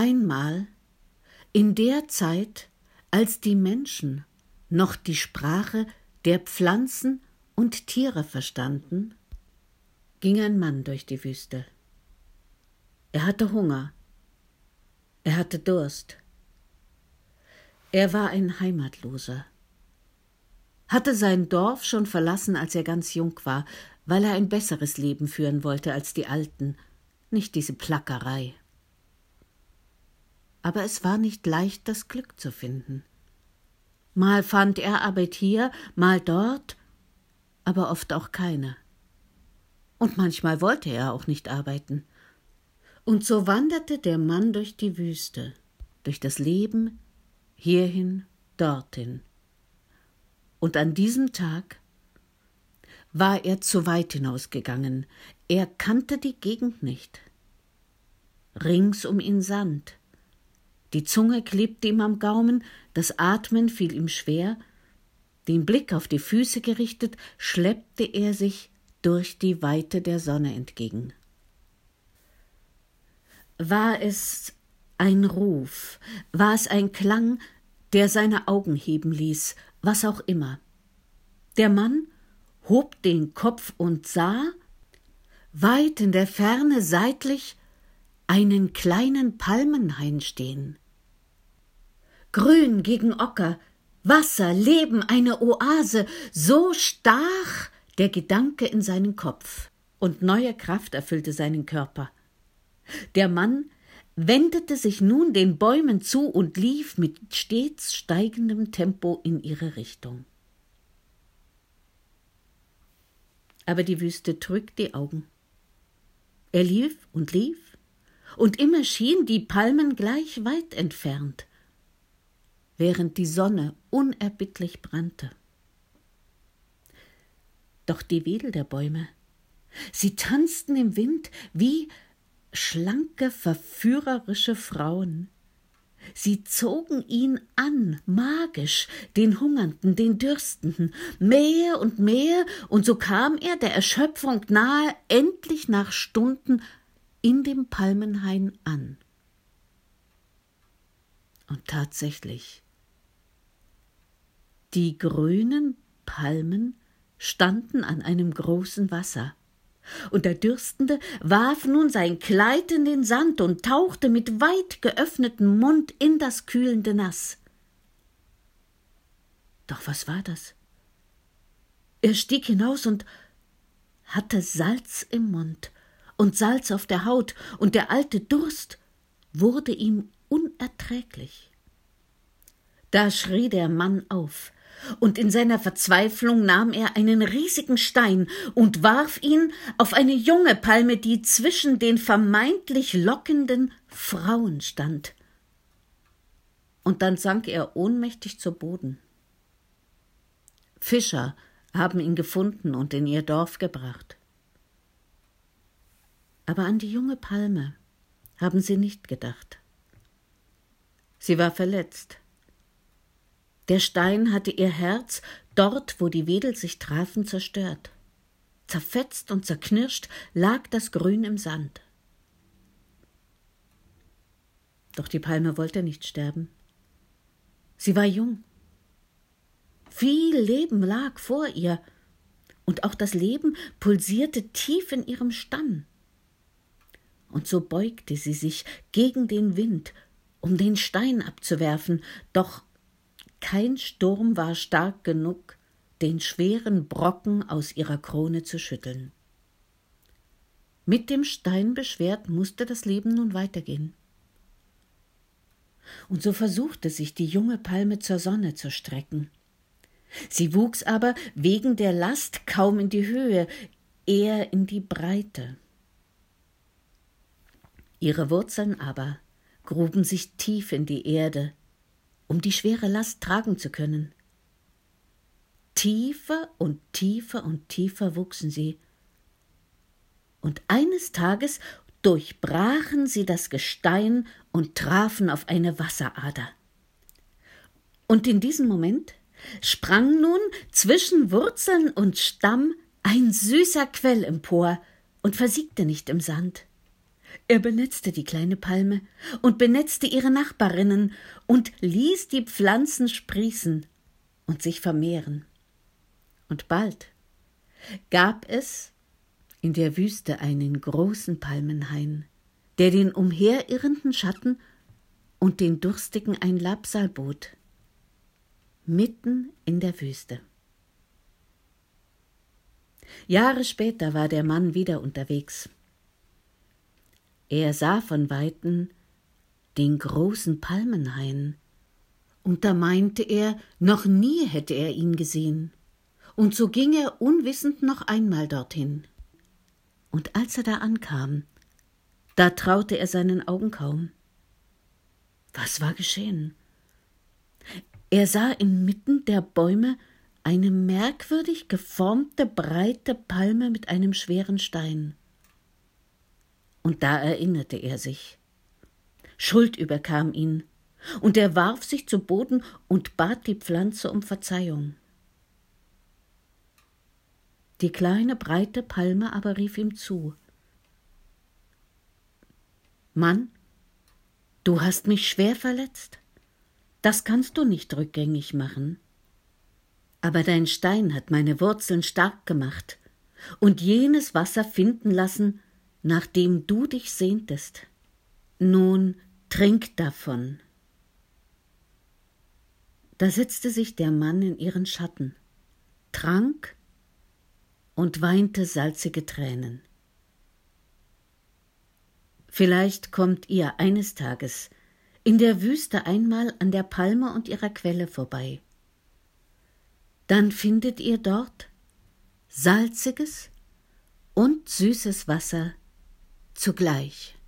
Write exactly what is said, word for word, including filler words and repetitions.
Einmal, in der Zeit, als die Menschen noch die Sprache der Pflanzen und Tiere verstanden, ging ein Mann durch die Wüste. Er hatte Hunger. Er hatte Durst. Er war ein Heimatloser, hatte sein Dorf schon verlassen, als er ganz jung war, weil er ein besseres Leben führen wollte als die Alten, nicht diese Plackerei. Aber es war nicht leicht, das Glück zu finden. Mal fand er Arbeit hier, mal dort, aber oft auch keine. Und manchmal wollte er auch nicht arbeiten. Und so wanderte der Mann durch die Wüste, durch das Leben, hierhin, dorthin. Und an diesem Tag war er zu weit hinausgegangen. Er kannte die Gegend nicht. Rings um ihn Sand. Die Zunge klebte ihm am Gaumen, das Atmen fiel ihm schwer. Den Blick auf die Füße gerichtet, schleppte er sich durch die Weite der Sonne entgegen. War es ein Ruf, war es ein Klang, der seine Augen heben ließ, was auch immer. Der Mann hob den Kopf und sah, weit in der Ferne seitlich, einen kleinen Palmenhain stehen. Grün gegen Ocker, Wasser, Leben, eine Oase, so stach der Gedanke in seinen Kopf, und neue Kraft erfüllte seinen Körper. Der Mann wendete sich nun den Bäumen zu und lief mit stets steigendem Tempo in ihre Richtung. Aber die Wüste trügt die Augen. Er lief und lief, und immer schien die Palmen gleich weit entfernt, während die Sonne unerbittlich brannte. Doch die Wedel der Bäume, sie tanzten im Wind wie schlanke, verführerische Frauen. Sie zogen ihn an, magisch, den Hungernden, den Dürstenden, mehr und mehr, und so kam er der Erschöpfung nahe, endlich nach Stunden in dem Palmenhain an. Und tatsächlich, die grünen Palmen standen an einem großen Wasser, und der Dürstende warf nun sein Kleid in den Sand und tauchte mit weit geöffnetem Mund in das kühlende Nass. Doch was war das? Er stieg hinaus und hatte Salz im Mund und Salz auf der Haut, und der alte Durst wurde ihm unerträglich. Da schrie der Mann auf, und in seiner Verzweiflung nahm er einen riesigen Stein und warf ihn auf eine junge Palme, die zwischen den vermeintlich lockenden Frauen stand. Und dann sank er ohnmächtig zu Boden. Fischer haben ihn gefunden und in ihr Dorf gebracht. Aber an die junge Palme haben sie nicht gedacht. Sie war verletzt. Der Stein hatte ihr Herz, dort, wo die Wedel sich trafen, zerstört. Zerfetzt und zerknirscht lag das Grün im Sand. Doch die Palme wollte nicht sterben. Sie war jung. Viel Leben lag vor ihr, und auch das Leben pulsierte tief in ihrem Stamm. Und so beugte sie sich gegen den Wind, um den Stein abzuwerfen, doch kein Sturm war stark genug, den schweren Brocken aus ihrer Krone zu schütteln. Mit dem Stein beschwert musste das Leben nun weitergehen. Und so versuchte sich die junge Palme zur Sonne zu strecken. Sie wuchs aber wegen der Last kaum in die Höhe, eher in die Breite. Ihre Wurzeln aber gruben sich tief in die Erde, um die schwere Last tragen zu können. Tiefer und tiefer und tiefer wuchsen sie, und eines Tages durchbrachen sie das Gestein und trafen auf eine Wasserader. Und in diesem Moment sprang nun zwischen Wurzeln und Stamm ein süßer Quell empor und versiegte nicht im Sand. Er benetzte die kleine Palme und benetzte ihre Nachbarinnen und ließ die Pflanzen sprießen und sich vermehren. Und bald gab es in der Wüste einen großen Palmenhain, der den umherirrenden Schatten und den Durstigen ein Labsal bot, mitten in der Wüste. Jahre später war der Mann wieder unterwegs. Er sah von Weitem den großen Palmenhain, und da meinte er, noch nie hätte er ihn gesehen, und so ging er unwissend noch einmal dorthin. Und als er da ankam, da traute er seinen Augen kaum. Was war geschehen? Er sah inmitten der Bäume eine merkwürdig geformte, breite Palme mit einem schweren Stein. Und da erinnerte er sich. Schuld überkam ihn, und er warf sich zu Boden und bat die Pflanze um Verzeihung. Die kleine, breite Palme aber rief ihm zu: »Mann, du hast mich schwer verletzt. Das kannst du nicht rückgängig machen. Aber dein Stein hat meine Wurzeln stark gemacht und jenes Wasser finden lassen, nach dem du dich sehntest. Nun trink davon.« Da setzte sich der Mann in ihren Schatten, trank und weinte salzige Tränen. Vielleicht kommt ihr eines Tages in der Wüste einmal an der Palme und ihrer Quelle vorbei. Dann findet ihr dort salziges und süßes Wasser zugleich.